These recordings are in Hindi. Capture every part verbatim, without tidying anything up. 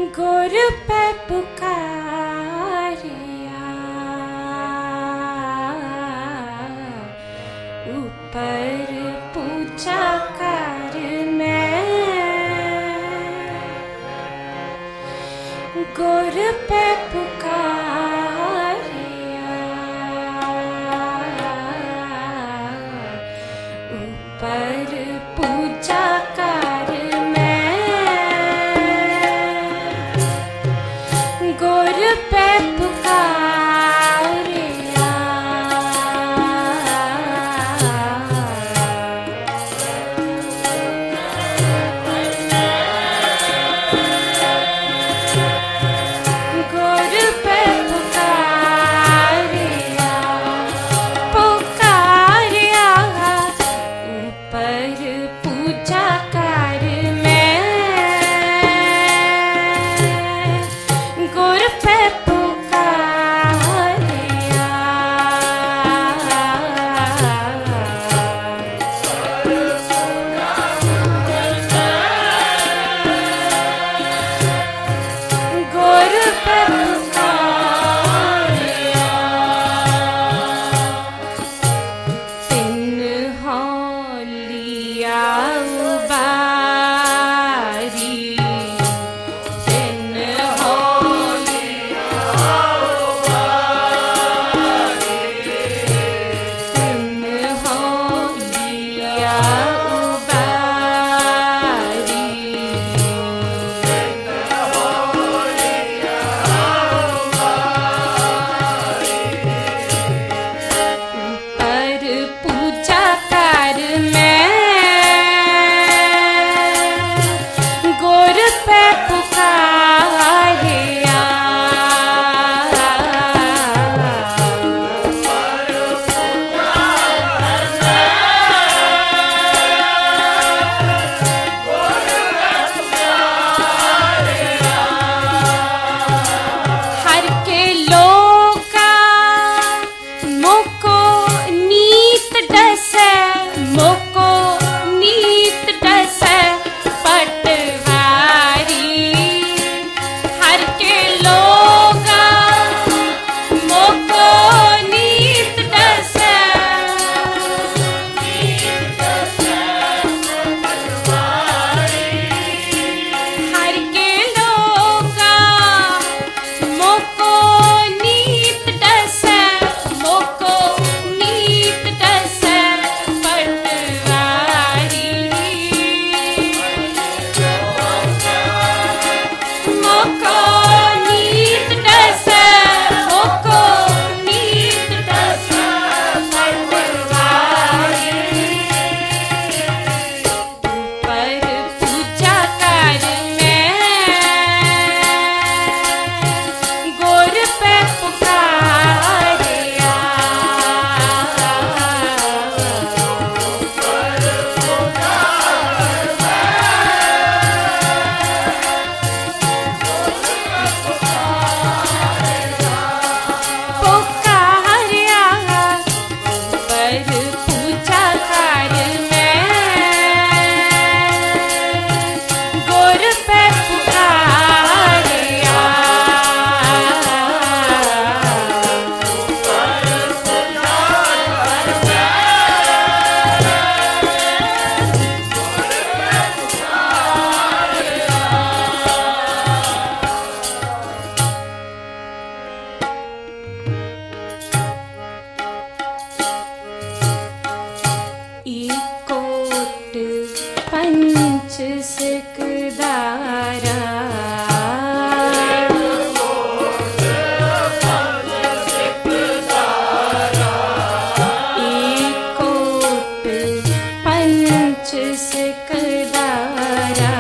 गुर पे पुकारिया ऊपर पूछा कर मैं गुर पे पुकारिया ऊपर पूछा कर मैं गुर पे पुकारिया गुर पे पुकारिया पुकारिया ऊपर पूजा कर मैं गुर पे पुकारिया गुर पे पुकारिया तिन हौलिया उबारी तिन हौलिया तिन हौलिया उबारी पर पूजा कर मैं गुर पे पुकारिया हर के लोका मोको नीत डसे मोको नीत डसे पटवारी हर के लोगा मोको नीत डसे हर के लोगा मोको नीत डसे मोको नीत डसे पटवारी मोको नीत डसे मोको नीत डसे पटवारी पर पूजा कर मैं गुर पे पुकारिया पुकारिया पर पूजा कर मैं गुर पे पुकारिया इकोट पंच सिकदारा इकोट पंच सिकदारा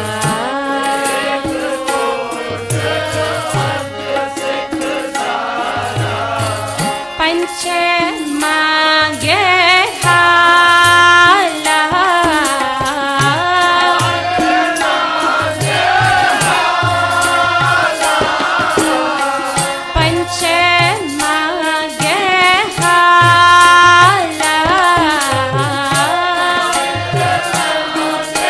पंच मांगे हाला पंच मांगे हाला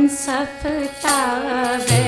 मुंसफतावे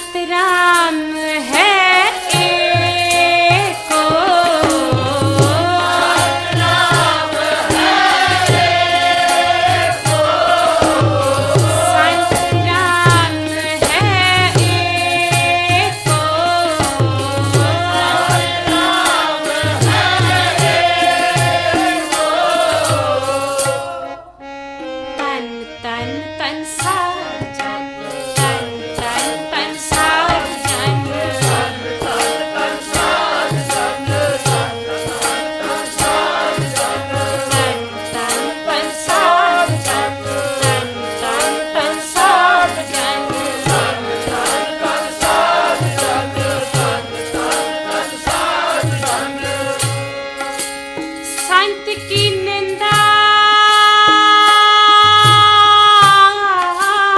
संत राम है एको संत की निंदा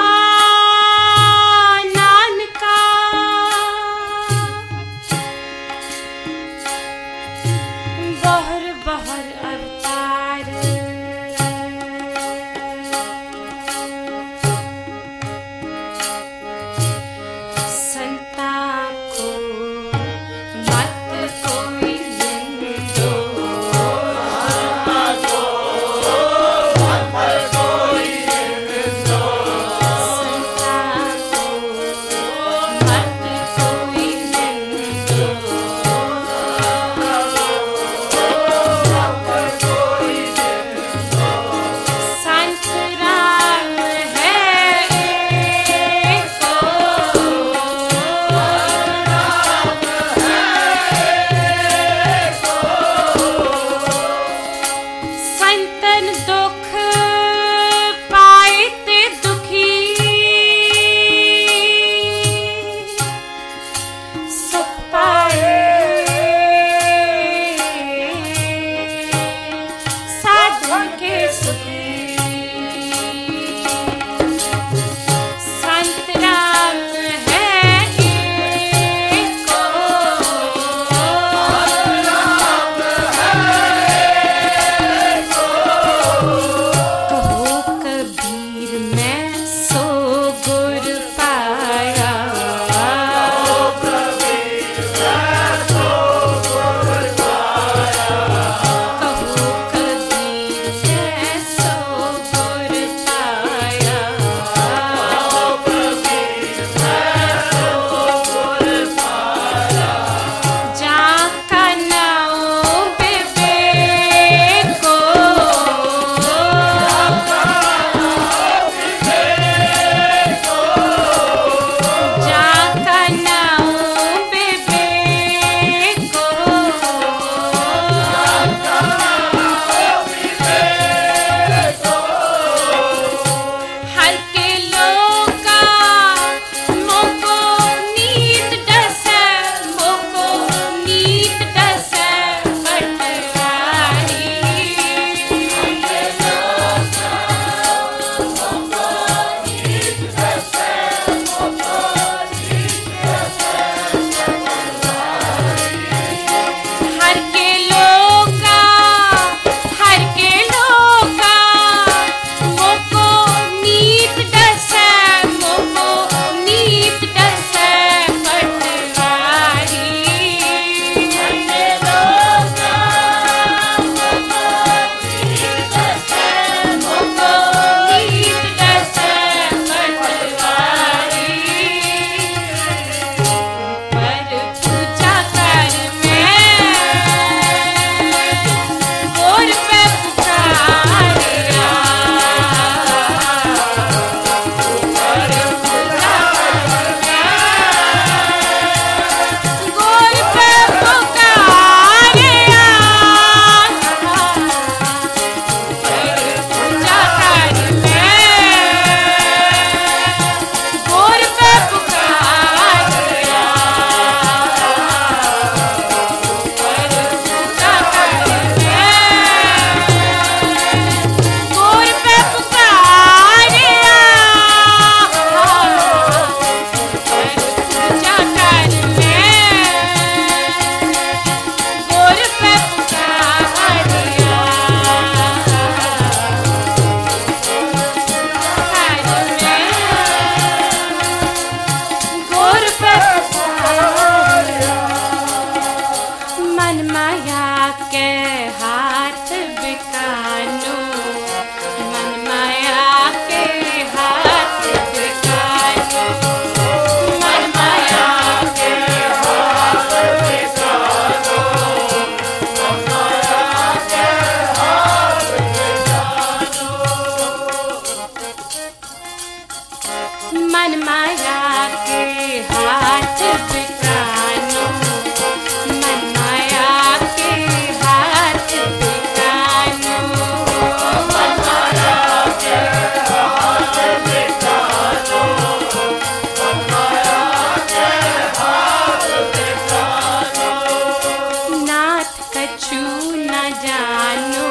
मन माया के हाथ बिकानो, मन माया के हाथ बिकानो, मन माया के हाथ बिकानो, मन माया के हाथ बिकानो। नाथ कछु न जानो,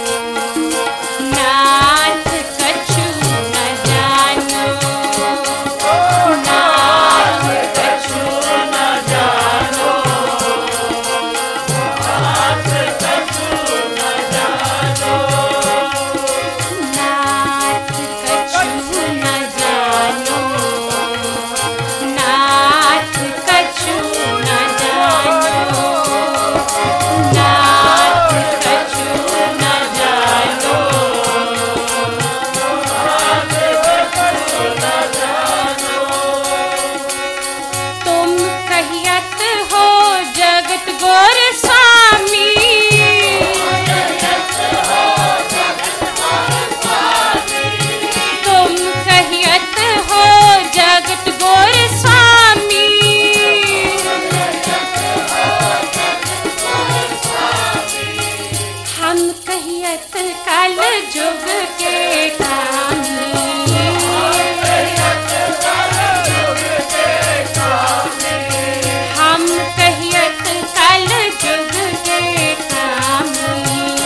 नाथ कछु न जानो, नाथ कछु न जानो, नाथ कछु न जानो, नाथ कछु न जानो, नाथ कछु न जानो, नाथ कछु न जानो, नाथ कछु न जानो। तुम कहियत हो जगत गोर स्वामी, तुम कहियत हो जगत गोर स्वामी, हम कहियत कल जुग के कामी, हम कहियत कल जुग के कामी,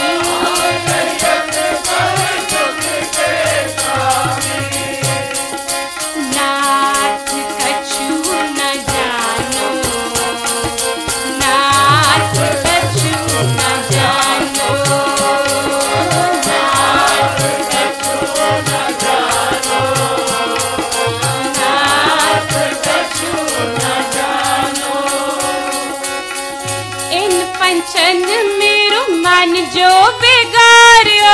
नाथ कछु न जानो, नाथ कछु न जानो, नाथ कछु न जानो, नाथ कछु न जानो। इन पंचन मेरो मन जो बिगाड़ियो,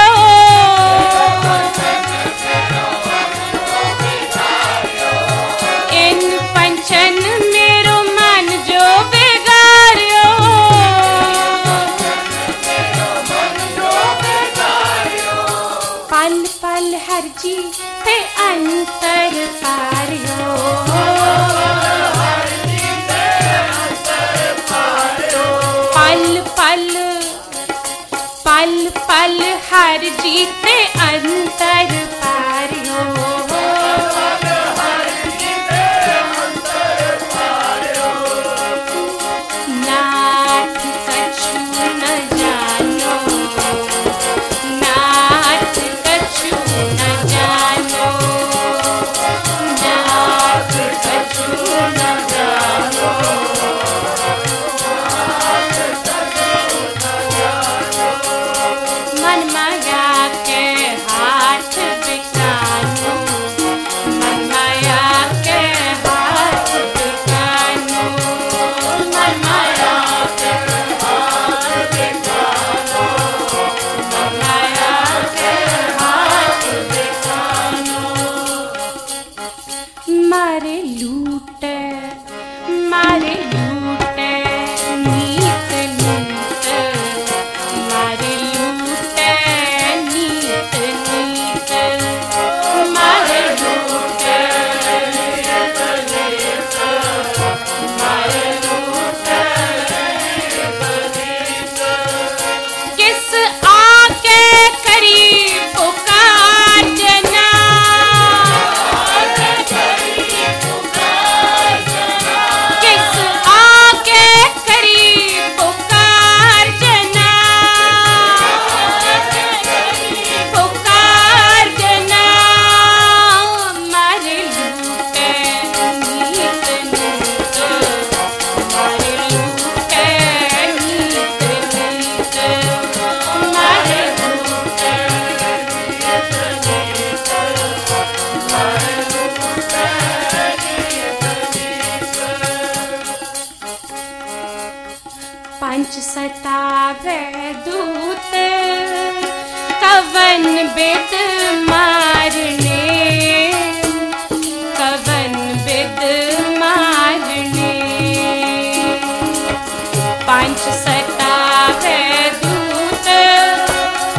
इन पंचन मेरो मन जो बिगाड़ियो, पल पल हर जी पे अंतर पारियो, पल पल पल पल हर जीते अंतर पारियो, नाथ कछु न जानो, नाथ कछु न जानो, नाथ कछु न जानो, मन माया के हाथ बिकानो, मन माया के हाथ बिकानो, मन माया के हाथ बिकानो, मन माया के हाथ बिकानो। मारे लूटे मारे लूटे नीत नीत, मारे लूटे नीत नीत, मारे लूटे नीत नीत, मारे लूटे नीत नीत। किस आके करी पुकार जना, किस आके करी पुकार जना, पुकार जना, मारे लूटे नीत नीत, मारे लूटे नीत नीत, मारे लूटे नीत नीत, मारे लूटे नीत नीत। पंच सतावे दूत कवन बिद मारने, कवन बिद मारने, पंच सतावे दूत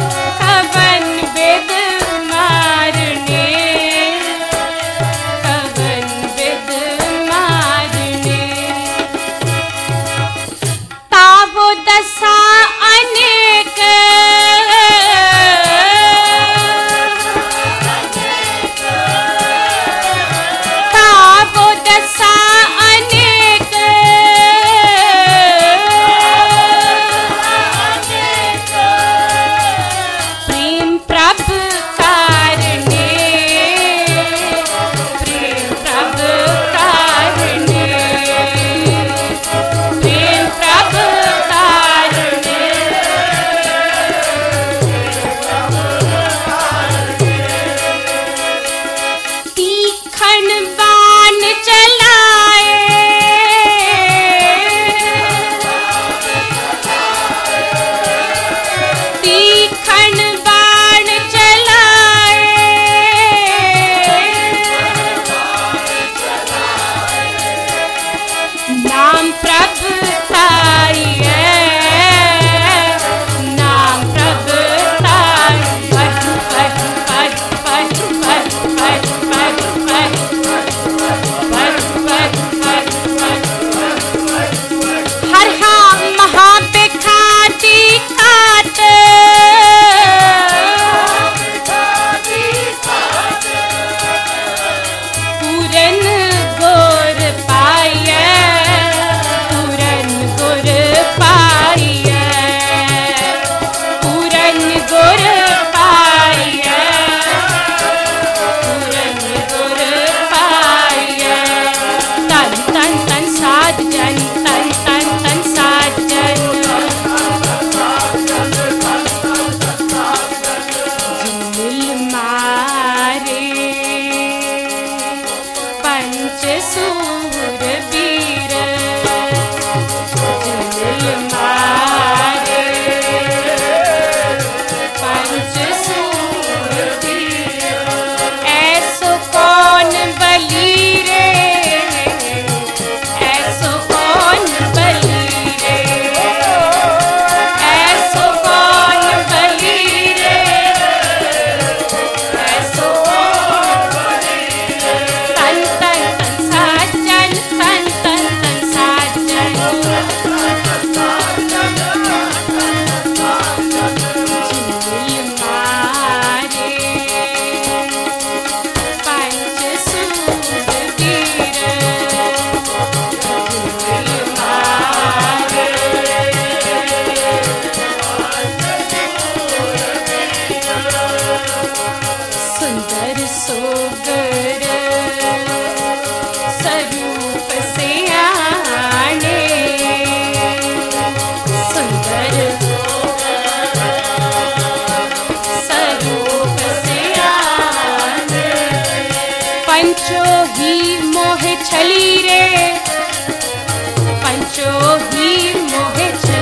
कवन बिद मारने, कवन सूरबीर दिल मारे पंच सूरबीर ऐसो कौन बली रे ऐसो कौन बली रे ऐसो कौन बली रे ऐसो कौन बली रे तन तन तन साजन तन तन तन साजन दिल मारे पंच सूरबीर दिल मारे सुंदर सोगर स्वरूप से आने सुंदर स्वरूप से आने पंचो ही मोह छली रे पंचो ही मोह छली